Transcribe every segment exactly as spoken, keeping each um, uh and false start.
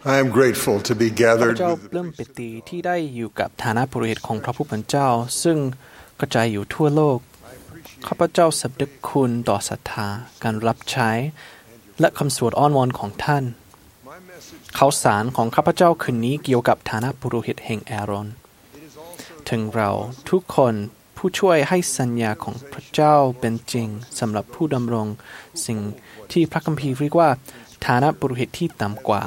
I am grateful to be ข้าพ gathered เจ้า with ปลื้มปิติที่ได้อยู่กับฐานะปุโรหิตของพระผู้เป็นเจ้าซึ่งกระจายอยู่ทั่วโลกข้าพเจ้าสำนึกคุณต่อศรัทธาการรับใช้และคำสวดอ้อนวอนของท่านข่าวสารของข้าพเจ้าคืนนี้เกี่ยวกับฐานะปุโรหิตแห่งแอรอนถึงเราทุกคนผู้ช่วยให้สัญญาของพระเจ้าเป็นจริงสำหรับผู้ดำรงสิ่งที่พระคัมภีร์เรียกว่าฐานะปุโรหิตที่ต่ำกว่า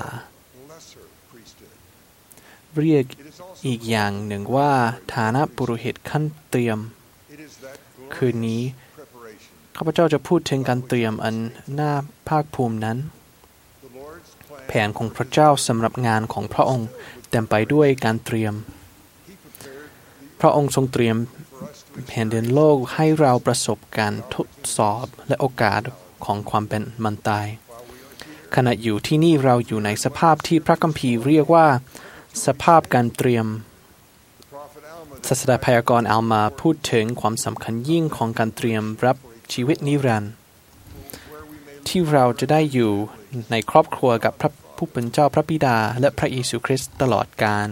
เรียกอีกอย่างหนึ่งว่าฐานะปุโรหิตขั้นเตรียมคืนนี้ข้าพเจ้าจะพูดถึงการเตรียมอันน่าภาคภูมินั้นแผนของพระเจ้าสำหรับงานของพระองค์เต็มไปด้วยการเตรียมพระองค์ทรงเตรียมแผ่นดินโลกให้เราประสบการทดสอบและโอกาสของความเป็นมันตายขณะอยู่ที่นี่เราอยู่ในสภาพที่พระคัมภีร์เรียกว่าสภาพการเตรียมศาสดาพยากรณ์อัลมาพูดถึงความสำคัญยิ่งของการเตรียมรับชีวิตนิรันดร์ที่เราจะได้อยู่ในครอบครัวกับพระผู้เป็นเจ้าพระบิดาและพระเยซูคริสต์ตลอดกาล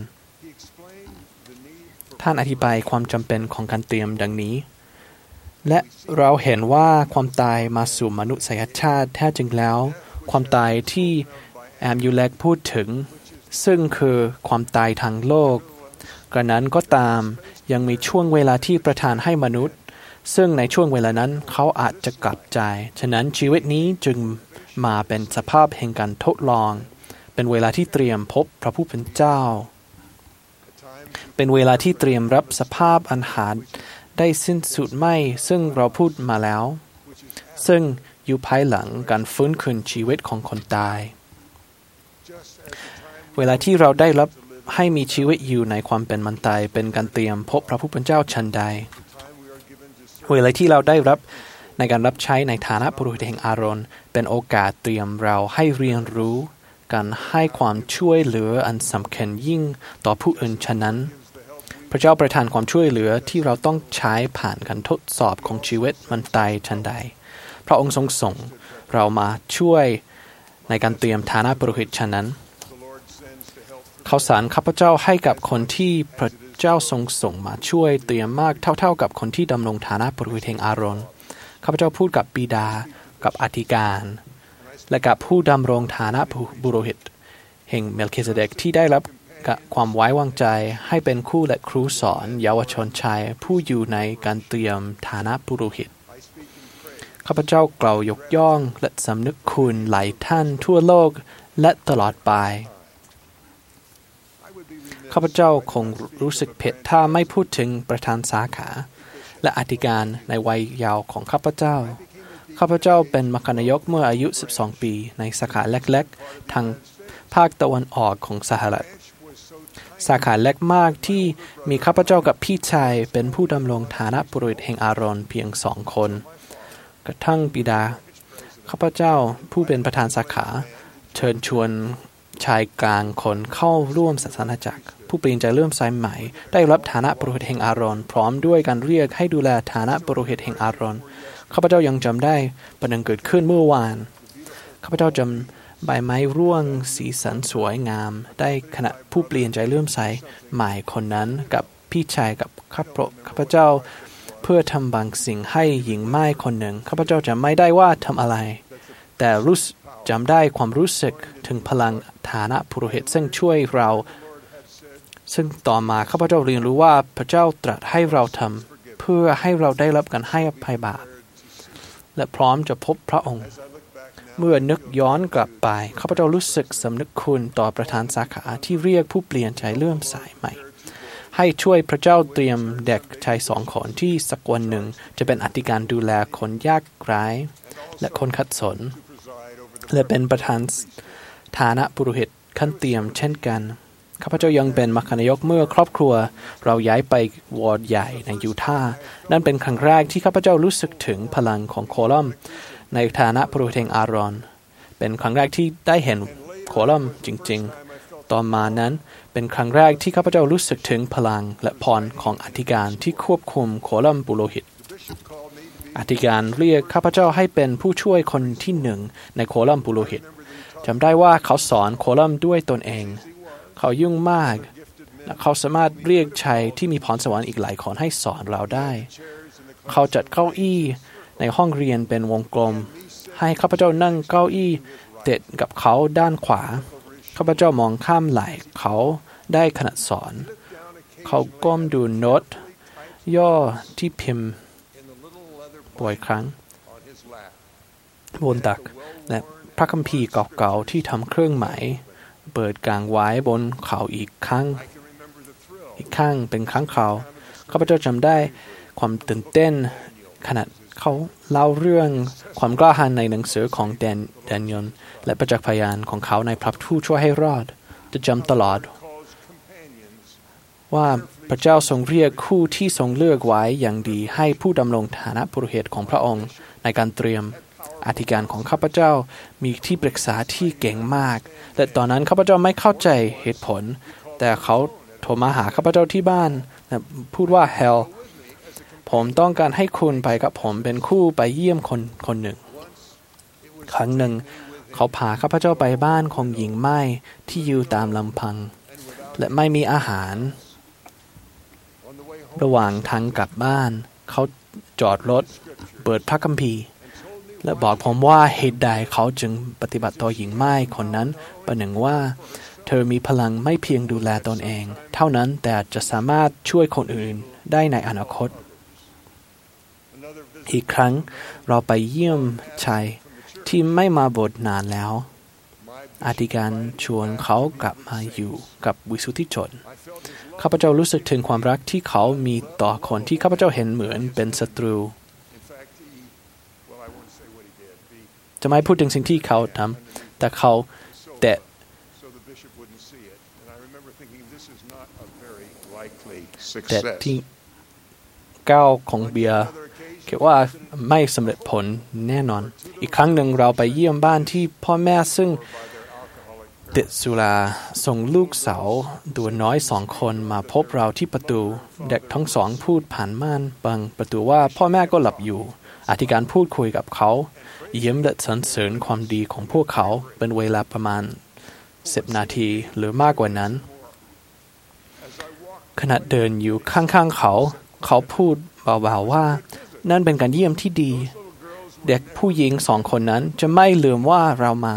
ท่านอธิบายความจำเป็นของการเตรียมดังนี้และเราเห็นว่าความตายมาสู่มนุษยชาติแท้จริงแล้วความตายที่แอมยูแลกพูดถึงซึ่งคือความตายทางโลกกระนั้นก็ตามยังมีช่วงเวลาที่ประทานให้มนุษย์ซึ่งในช่วงเวลานั้นเขาอาจจะกลับใจฉะนั้นชีวิตนี้จึงมาเป็นสภาพแห่งการทดลองเป็นเวลาที่เตรียมพบพระผู้เป็นเจ้าเป็นเวลาที่เตรียมรับสภาพอันหาได้สิ้นสุดไม่ซึ่งเราพูดมาแล้วซึ่งอยู่ภายหลังการฟื้นคืนชีวิตของคนตายเวลาที่เราได้รับให้มีชีวิตอยู่ในความเป็นมันตายเป็นการเตรียมพบพระผู้เป็นเจ้าชันใดเวลาที่เราได้รับในการรับใช้ในฐานะปุโรหิตแห่งอาโรนเป็นโอกาสเตรียมเราให้เรียนรู้การให้ความช่วยเหลืออันสำคัญยิ่งต่อผู้อื่นฉะนั้นพระเจ้าประทานความช่วยเหลือที่เราต้องใช้ผ่านการทดสอบของชีวิตมันตายชันใดพระองค์ทรงส่งเรามาช่วยในการเตรียมฐานะปุโรหิตฉะนั้นข่าวสารข้าพเจ้าให้กับคนที่พระเจ้าทรงส่งมาช่วยเตรียมมากเท่าๆกับคนที่ดำรงฐานะปุโรหิตแห่งอาโรนข้าพเจ้าพูดกับบิดากับอธิการและกับผู้ดำรงฐานะปุโรหิตแห่งเมลคิเซเดกที่ได้รับความไว้วางใจให้เป็นครูและครูสอนเยาวชนชายผู้อยู่ในการเตรียมฐานะปุโรหิตข้าพเจ้ากล่าวยกย่องและสำนึกคุณหลายท่านทั่วโลกและตลอดไปข้าพเจ้าคงรู้สึกผิดถ้าไม่พูดถึงประธานสาขาและอธิการในวัยเยาว์ของข้าพเจ้าข้าพเจ้าเป็นมัคคณายกเมื่ออายุสิบสองปีในสาขาเล็กๆทางภาคตะวันออกของสหรัฐสาขาเล็กมากที่มีข้าพเจ้ากับพี่ชายเป็นผู้ดำรงฐานะปุโรหิตแห่งอาโรนเพียงสองคนกระทั่งบิดาข้าพเจ้าผู้เป็นประธานสาขาเชิญชวนชายกลางคนเข้าร่วมศาสนาจักรผู้เปลี่ยนใจเริ่มสายใหม่ได้รับฐานะปุโรหิตแห่งอาโรนพร้อมด้วยการเรียกให้ดูแลฐานะปุโรหิตแห่งอาโรนข้าพเจ้ายังจำได้ประเด็นเกิดขึ้นเมื่อวานข้าพเจ้าจำใบไม้ร่วงสีสันสวยงามได้ขณะผู้เปลี่ยนใจเริ่มสายใหม่คนนั้นกับพี่ชายกับข้าพเจ้าเพื่อทำบางสิ่งให้หญิงไม้คนหนึ่งข้าพเจ้าจำไม่ได้ว่าทำอะไรแต่รู้จำได้ความรู้สึกถึงพลังฐานะปุโรหิตซึ่งช่วยเราซึ่งต่อมาข้าพเจ้าเรียนรู้ว่าพระเจ้าตรัสให้เราทำเพื่อให้เราได้รับการให้อภัยบาปและพร้อมจะพบพระองค์เมื่อนึกย้อนกลับไปข้าพเจ้ารู้สึกสำนึกคุณต่อประธานสาขาที่เรียกผู้เปลี่ยนใจเริ่มสายใหม่ให้ช่วยพระเจ้าเตรียมเด็กชายสองคนที่สักวันหนึ่งจะเป็นอธิการดูแลคนยากไร้และคนขัดสนและเป็นประธานฐานะปุโรหิตขั้นเตรียมเช่นกันข้าพเจ้ายังเป็นมัคคณายกเมื่อครอบครัวเราย้ายไปวอร์ดใหญ่ในยูทาห์นั่นเป็นครั้งแรกที่ข้าพเจ้ารู้สึกถึงพลังของโคลัมในฐานะปุโรหิตแห่งอาโรนเป็นครั้งแรกที่ได้เห็นโคลัมจริงๆต่อมานั้นเป็นครั้งแรกที่ข้าพเจ้ารู้สึกถึงพลังและพรของอธิการที่ควบคุมโคลัมปุโรหิตอธิการเรียกข้าพเจ้าให้เป็นผู้ช่วยคนที่หนึ่งในโคลัมปุโรหิตจำได้ว่าเขาสอนโคลัมน์ด้วยตนเองเขายุ่งมากและเขาสามารถเรียกชายที่มีพรสวรรค์อีกหลายคนให้สอนเราได้เขาจัดเก้าอี้ในห้องเรียนเป็นวงกลมให้ข้าพเจ้านั่งเก้าอี้ติดกับเขาด้านขวาข้าพเจ้ามองข้ามไหล่เขาได้ขณะสอนเขาก้มดูโน้ตย่อที่พิมพ์บ่อยครั้งบนตักและพระคัมภีร์เก่าๆที่ทำเครื่องหมายเปิดกลางไว้บนเขาอีกครั้งอีกข้างเป็นครั้งเขาข้าพเจ้าจำได้ความตื่นเต้นขณะเขาเล่าเรื่องความกล้าหาญในหนังสือของแดนแดเนียลและประจักษ์พยานของเขาในพระผู้ช่วยให้รอดจะจำตลอดว่าพระเจ้าทรงเรียกคู่ที่ทรงเลือกไว้อย่างดีให้ผู้ดำรงฐานะปุโรหิตของพระองค์ในการเตรียมอธิการของข้าพเจ้ามีที่ปรึกษาที่เก่งมากแต่ตอนนั้นข้าพเจ้าไม่เข้าใจเหตุผลแต่เขาโทรมาหาข้าพเจ้าที่บ้านและพูดว่าเฮลผมต้องการให้คุณไปกับผมเป็นคู่ไปเยี่ยมคนคนหนึ่งครั้งหนึ่งเขาพาข้าพเจ้าไปบ้านของหญิงไม้ที่อยู่ตามลำพังและไม่มีอาหารระหว่างทางกลับบ้านเขาจอดรถเปิดพระคัมภีร์และบอกผมว่าเหตุใดเขาจึงปฏิบัติต่อหญิงไม้คนนั้นประหนึ่งว่าเธอมีพลังไม่เพียงดูแลตนเองเท่านั้นแต่จะสามารถช่วยคนอื่นได้ในอนาคตอีกครั้งเราไปเยี่ยมชายที่ไม่มาโบสถ์นานแล้วอธิการชวนเขากลับมาอยู่กับวิสุทธิชนข้าพเจ้ารู้สึกถึงความรักที่เขามีต่อคนที่ข้าพเจ้าเห็นเหมือนเป็นศัตรูจะไม่พูดถึงสิ่งที่เขาทำแต่เขาแตะแต่ที่ก้าวของเบียร์คิดว่าไม่สำเร็จผลแน่นอนอีกครั้งหนึ่งเราไปเยี่ยมบ้านที่พ่อแม่ซึ่งติดสุราส่งลูกสาวตัวน้อยสองคนมาพบเราที่ประตูเด็กทั้งสองพูดผ่านม่านบังประตูว่าพ่อแม่ก็หลับอยู่อธิการพูดคุยกับเขาเยี่ยมและสรรเสริญความดีของพวกเขาเป็นเวลาประมาณสิบนาทีหรือมากกว่านั้นขณะเดินอยู่ข้างๆเขาเขาพูดเบาๆว่านั่นเป็นการเยี่ยมที่ดีเด็กผู้หญิงสองคนนั้นจะไม่ลืมว่าเรามา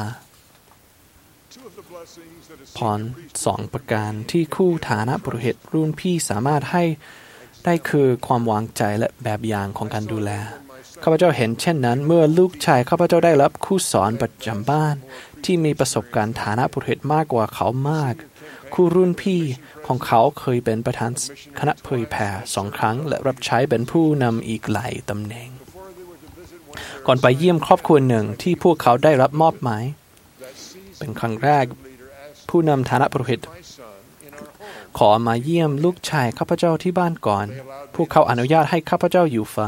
พรสองประการที่คู่ฐานะปุโรหิตรุ่นพี่สามารถให้ได้คือความวางใจและแบบอย่างของการดูแลข้าพเจ้าเห็นเช่นนั้นเมื่อลูกชายข้าพเจ้าได้รับคู่สอนประจำบ้านที่มีประสบการณ์ฐานะปุโรหิตมากกว่าเขามากคู่รุ่นพี่ของเขาเคยเป็นประธานคณะเผยแผ่สองครั้งและรับใช้เป็นผู้นำอีกหลายตำแหน่งก่อนไปเยี่ยมครอบครัวหนึ่งที่พวกเขาได้รับมอบหมายเป็นครั้งแรกผู้นำฐานะปุโรหิตขอมาเยี่ยมลูกชายข้าพเจ้าที่บ้านก่อนพวกเขาอนุญาตให้ข้าพเจ้าอยู่ฟัง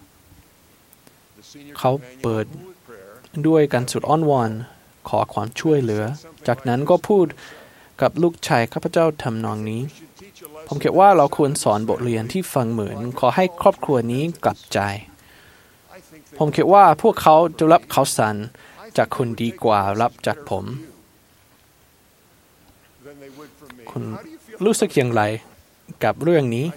เขาเปิดด้วยการสุดอ้อนวอนขอความช่วยเหลือจากนั้นก็พูดกับลูกชายข้าพเจ้าทำนองนี้ผมคิดว่าเราควรสอนบทเรียนที่ฟังเหมือนขอให้ครอบครัวนี้กลับใจผมคิดว่าพวกเขาจะรับข่าวสารจากคุณดีกว่ารับจากผมคุณรู้สึกอย่างไรกับเรื่องนี้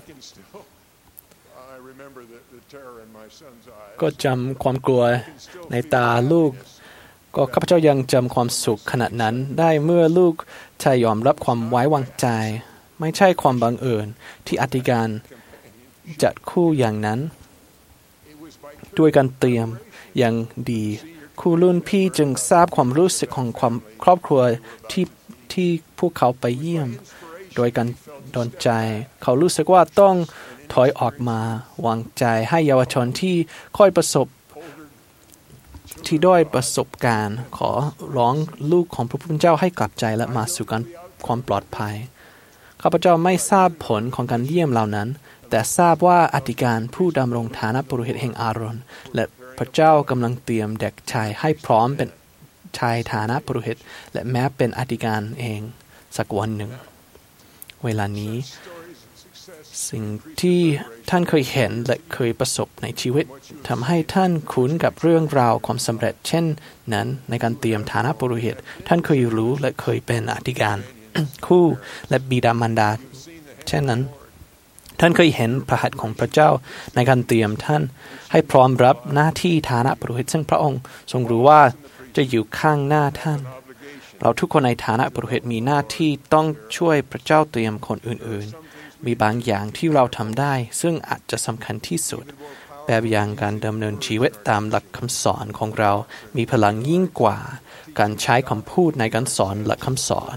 ก็จำความกลัวในตาลูกก็ข้าพเจ้ายังจำความสุขขณะนั้นได้เมื่อลูกชายยอมรับความไว้วางใจไม่ใช่ความบังเอิญที่อธิการจัดคู่อย่างนั้นด้วยการเตรียมอย่างดีคู่รุ่นพี่จึงทราบความรู้สึกของความครอบครัวที่ที่พวกเขาไปเยี่ยมโดยการดลใจเขารู้สึกว่าต้องถอยออกมาวางใจให้เยาวชนที่ค่อยประสบที่ด้อยประสบการณ์ขอร้องลูกของพระผู้เป็นเจ้าให้กลับใจและมาสู่การความปลอดภัยข้าพเจ้าไม่ทราบผลของการเยี่ยมเหล่านั้นแต่ทราบว่าอธิการผู้ดำรงฐานะปุโรหิตแห่งอาโรนและพระเจ้ากำลังเตรียมเด็กชายให้พร้อมเป็นชายฐานะปุโรหิตและแม้เป็นอธิการเองสักวันหนึ่งเวลานี้สิ่งที่ท่านเคยเห็นและเคยประสบในชีวิตทำให้ท่านคุ้นกับเรื่องราวความสำเร็จเช่นนั้นในการเตรียมฐานะปุโรหิตท่านเคยรู้และเคยเป็นอธิการ คู่และบิดามารดาเช่นนั้นท่านเคยเห็นพระหัตถ์ของพระเจ้าในการเตรียมท่านให้พร้อมรับหน้าที่ฐานะปุโรหิตซึ่งพระองค์ทรงรู้ว่าจะอยู่ข้างหน้าท่านเราทุกคนในฐานะปุโรหิตมีหน้าที่ต้องช่วยพระเจ้าเตรียมคนอื่นๆมีบางอย่างที่เราทำได้ซึ่งอาจจะสำคัญที่สุดแบบอย่างการดำเนินชีวิตตามหลักคำสอนของเรามีพลังยิ่งกว่าการใช้คำพูดในการสอนและคำสอน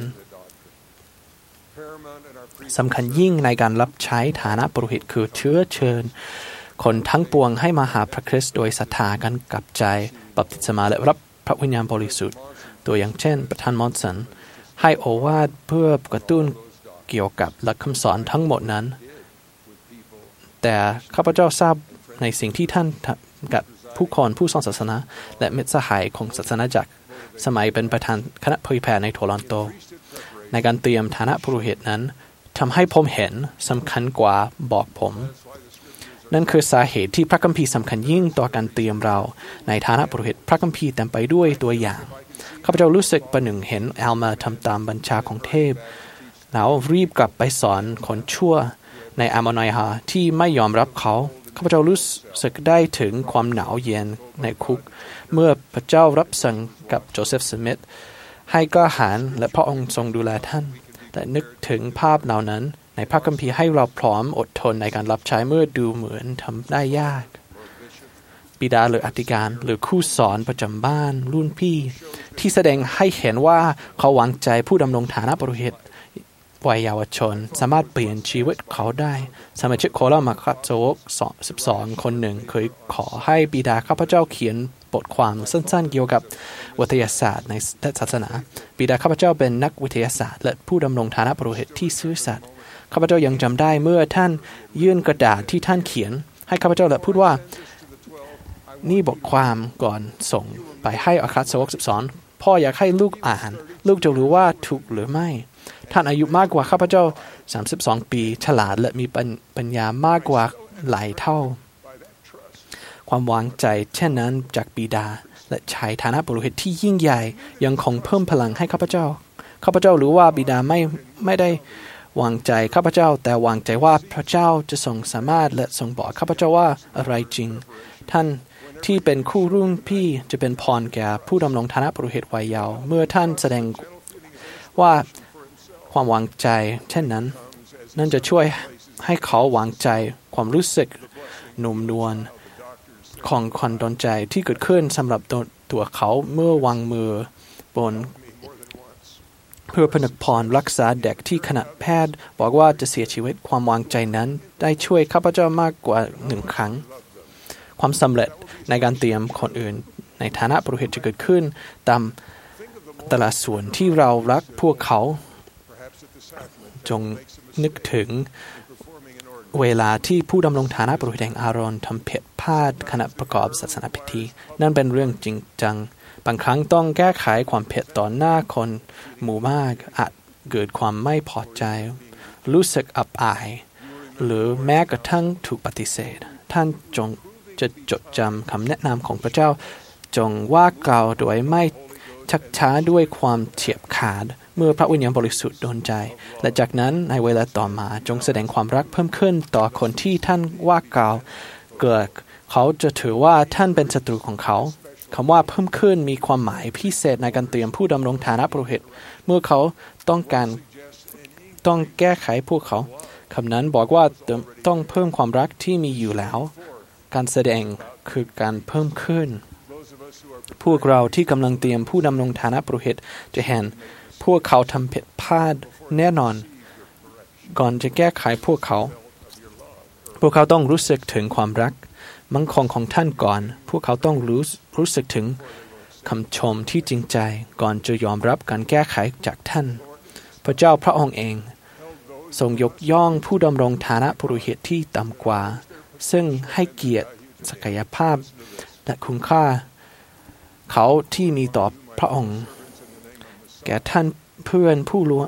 สำคัญยิ่งในการรับใช้ฐานะปุโรหิตคือเชื้อเชิญคนทั้งปวงให้มาหาพระคริสต์โดยศรัทธากันกลับใจบัพติศมาและรับพระวิญญาณบริสุทธิ์ตัวอย่างเช่นประธานมอนสันให้โอวาทเพื่อกระตุ้นเกี่ยวกับหลักคำสอนทั้งหมดนั้นแต่ข้าพเจ้าทราบในสิ่งที่ท่านกับผู้คนผู้สอนศาสนาและมิตรสหายของศาสนาจักรสมัยเป็นประธานคณะเผยแผ่ในโทรอนโตในการเตรียมฐานะปุโรหิตนั้นทำให้ผมเห็นสำคัญกว่าบอกผมนั่นคือสาเหตุที่พระคัมภีร์สำคัญยิ่งต่อการเตรียมเราในฐานะปุโรหิตพระคัมภีร์เต็มไปด้วยตัวอย่างข้าพเจ้ารู้สึกประหนึ่งเห็นแอลมาทำตามบัญชาของเทพแล้วรีบกลับไปสอนคนชั่วในอาโมนอยฮาที่ไม่ยอมรับเขาข้าพเจ้ารู้สึกได้ถึงความหนาวเย็นในคุกเมื่อพระเจ้ารับสั่งกับโจเซฟสมิธให้กล้าหาญและพระองค์ทรงดูแลท่านและนึกถึงภาพเหล่านั้นในพระคัมภีร์ให้เราพร้อมอดทนในการรับใช้เมื่อดูเหมือนทำได้ยากบิดาหรืออธิการหรือครูสอนประจำบ้านรุ่นพี่ที่แสดงให้เห็นว่าเขาวางใจผู้ดำรงฐานะปุโรหิตวัยเยาวชนสามารถเปลี่ยนชีวิตเขาได้สมาชิกโครามาคัตโจกสิบสองคนหนึ่งเคยขอให้บิดาข้าพเจ้าเขียนบทความสั้นๆเกี่ยวกับวิทยาศาสตร์ในศาสนาบิดาข้าพเจ้าเป็นนักวิทยาศาสตร์และผู้ดำรงฐานะปุโรหิตที่ซื่อสัตย์ข้าพเจ้ายังจำได้เมื่อท่านยื่นกระดาษที่ท่านเขียนให้ข้าพเจ้าและพูดว่านี่บทความก่อนส่งไปให้อาคาสาวกสิบสองพ่ออยากให้ลูกอ่านลูกจะรู้ว่าถูกหรือไม่ท่านอายุมากกว่าข้าพเจ้าสามสิบสองปีฉลาดและมีปัญญามากกว่าหลายเท่าความวางใจเช่นนั้นจากบิดาและชายฐานะปุโรหิตที่ยิ่งใหญ่ยังคงเพิ่มพลังให้ข้าพเจ้าข้าพเจ้ารู้ว่าบิดาไม่ไม่ได้วางใจข้าพเจ้าแต่วางใจว่าพระเจ้าจะทรงสามารถและทรงบอกข้าพเจ้าว่าอะไรจริงท่านที่เป็นคู่รุ่นพี่จะเป็นพรแก่ผู้ดำรงฐานะปุโรหิตวัยเยาว์เมื่อท่านแสดงว่าความวางใจเช่นนั้นนั่นจะช่วยให้เขาวางใจความรู้สึกนุ่มนวลของความดลใจที่เกิดขึ้นสำหรับตัวเขาเมื่อวางมือบนเพื่อผนึกพรรักษาเด็กที่คณะแพทย์บอกว่าจะเสียชีวิตความวางใจนั้นได้ช่วยข้าพเจ้ามากกว่าหนึ่งครั้งความสำเร็จในการเตรียมคนอื่นในฐานะปุโรหิตจะเกิดขึ้นตามแต่ละส่วนที่เรารักพวกเขาจงนึกถึงเวลาที่ผู้ดำรงฐานะปุโรหิตแห่งอาโรนทำผิดพลาดขณะประกอบศาสนาพิธีนั่นเป็นเรื่องจริงจังบางครั้งต้องแก้ไขความผิดต่อหน้าคนหมู่มากอาจเกิดความไม่พอใจรู้สึกอับอายหรือแม้กระทั่งถูกปฏิเสธท่านจงจะจดจำคำแนะนำของพระเจ้าจงว่ากล่าวโดยไม่ชักช้าด้วยความเฉียบขาดเมื่อพระวิญญาณบริสุทธิ์โดนใจและจากนั้นในเวลาต่อมาจงแสดงความรักเพิ่มขึ้นต่อคนที่ท่านว่ากล่าวเกิดเขาจะถือว่าท่านเป็นศัตรูของเขาคำว่าเพิ่มขึ้นมีความหมายพิเศษในการเตรียมผู้ดำรงฐานะปุโรหิตเมื่อเขาต้องการต้องแก้ไขพวกเขาคำนั้นบอกว่าต้องเพิ่มความรักที่มีอยู่แล้วการแสดงคือการเพิ่มขึ้นพวกเราที่กำลังเตรียมผู้ดำรงฐานะปุโรหิตจะเห็นพวกเขาทำผิดพลาดแน่นอนก่อนจะแก้ไขพวกเขาพวกเขาต้องรู้สึกถึงความรักมั่นคงของท่านก่อนพวกเขาต้องรู้รู้สึกถึงคำชมที่จริงใจก่อนจะยอมรับการแก้ไขจากท่านพระเจ้าพระองค์เองทรงยกย่องผู้ดำรงฐานะปุโรหิตที่ต่ำกว่าซึ่งให้เกียรติศักยภาพและคุณค่าเขาที่มีต่อพระองค์แก่ท่านเพื่อนผู้รู้ผู้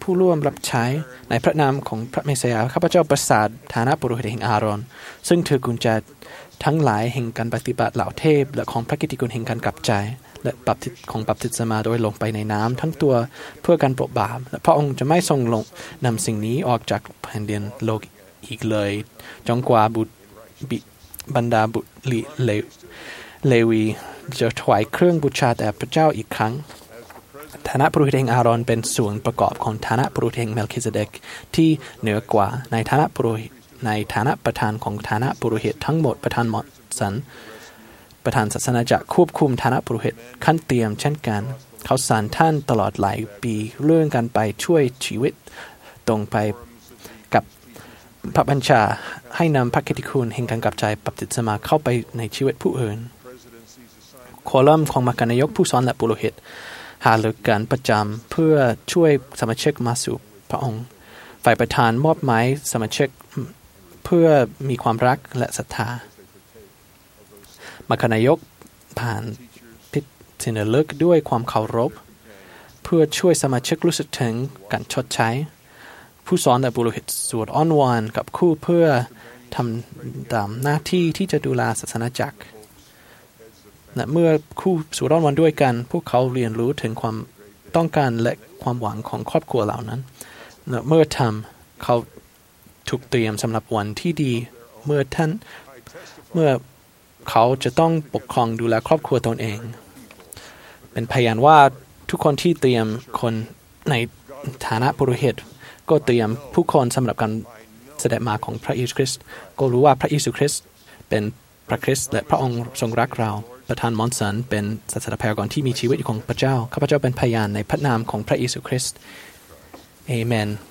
ผู้ร่วมรับใช้ในพระนามของพระเมสยาข้าพเจ้าประสาทฐานะปุโรหิตแห่งอาโรนซึ่งถือกุญแจทั้งหลายแห่งการปฏิบัติเหล่าเทพและของพระกิตติคุณแห่งการกลับใจและบัพติศของบัพติศมาโดยลงไปในน้ำทั้งตัวเพื่อการโปรดบาปและพระองค์จะไม่ทรงลงนำสิ่งนี้ออกจากแผ่นดินโลกอีกเลยจนกว่าบุตรบรรดาบุตรเลวีจะถวายเครื่องบูชาแด่พระเจ้าอีกครั้งฐานะปุโรหิตแห่งอาโรนเป็นส่วนประกอบของฐานะปุโรหิตแห่งเมลคิเซเดกที่เหนือกว่าในฐานะปุโรหิตในฐานะประธานของฐานะปุโรหิตทั้งหมดประธานมอสันประธานศาสนาจักรควบคุมฐานะปุโรหิตขั้นเตรียมเช่นกันเขาสานท่านตลอดหลายปีเรื่องการไปช่วยชีวิตตรงไปกับพระบัญชาให้นำพระกิตติคุณแห่งการกลับใจบัพติศมาเข้าไปในชีวิตผู้อื่นคอลัมน์ของมรรคนายกผู้สอนและปุโรหิตหารือการประจำเพื่อช่วยสมาชิกมาสู่พระองค์ฝ่ายประธานมอบหมายสมาชิกเพื่อมีความรักและศรัทธามรรคนายกผ่านพิธีเลิกด้วยความเคารพเพื่อช่วยสมาชิกรู้สึกถึงการชดใช้ผู้สอนและปุโรหิตสวดอ้อนวอนกับคู่เพื่อทำตามหน้าที่ที่จะดูแลศาสนาจักรและเมื่อคู่สวดอ้อนวอนด้วยกันพวกเขาเรียนรู้ถึงความต้องการและความหวังของครอบครัวเหล่านั้นและเมื่อทำเขาถูกเตรียมสำหรับวันที่ดีเมื่อท่านเมื่อเขาจะต้องปกครองดูแลครอบครัวตนเองเป็นพยานว่าทุกคนที่เตรียมคนในฐานะปุโรหิตก็เตรียมผู้คนสำหรับการเสด็จมาของพระเยซูคริสต์ก็รู้ว่าพระเยซูคริสต์เป็นพระคริสต์และพระองค์ทรงรักเราประธานมอนสันเป็นศาสนาพยากรณ์ที่มีชีวิตของพระเจ้าข้าพเจ้าเป็นพยานในพระนามของพระเยซูคริสต์เอเมน